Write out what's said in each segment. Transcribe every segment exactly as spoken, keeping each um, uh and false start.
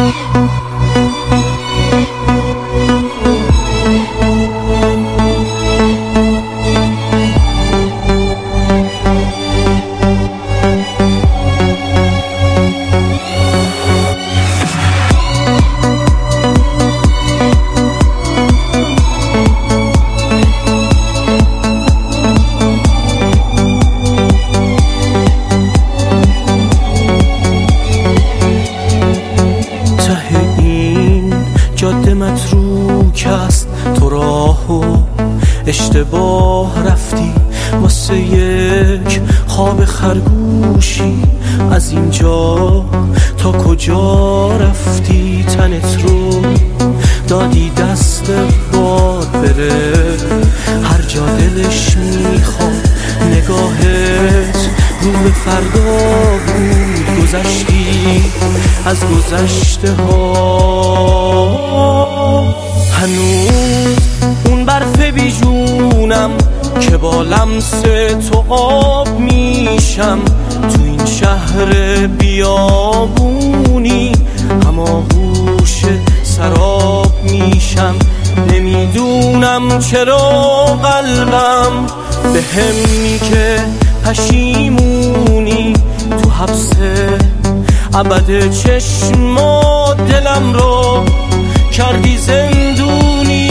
جاده متروک است، تو راهو اشتباه رفتی واسه یک خواب خرگوشی. از اینجا تا کجا رفتی؟ تنت رو دادی دست باد بره، هر جا دلش میخواد. نگاهت رو به فردا بود، گذشتی از گذشته ها. هنوز اون برف بیجونم که با لمس تو آب میشم. تو این شهر بیابونی هماغوش سراب میشم. نمیدونم چرا قلبم به هم میگه پشیمونی. تو حبس ابد چشما دلم رو کردی زندونی.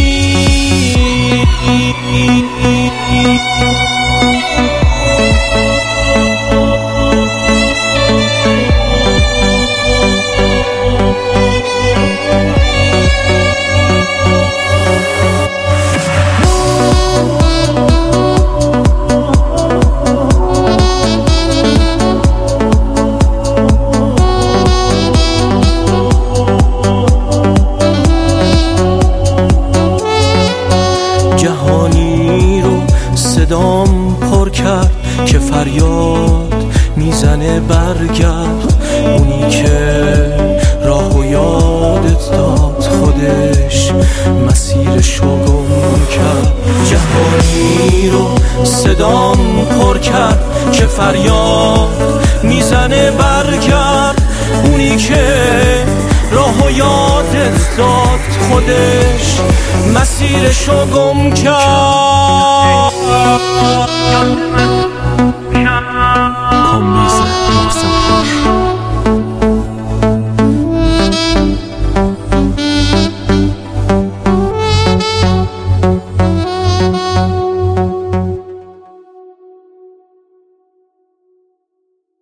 جهانی رو صدام پر کرد که فریاد میزنه برگرد. اونی که راه و یادت داد خودش مسیرشو گم کرد. جهانی رو صدام پر کرد که فریاد میزنه برگرد. اونی که راه و یادت داد خودش مسیرشو گم کرد.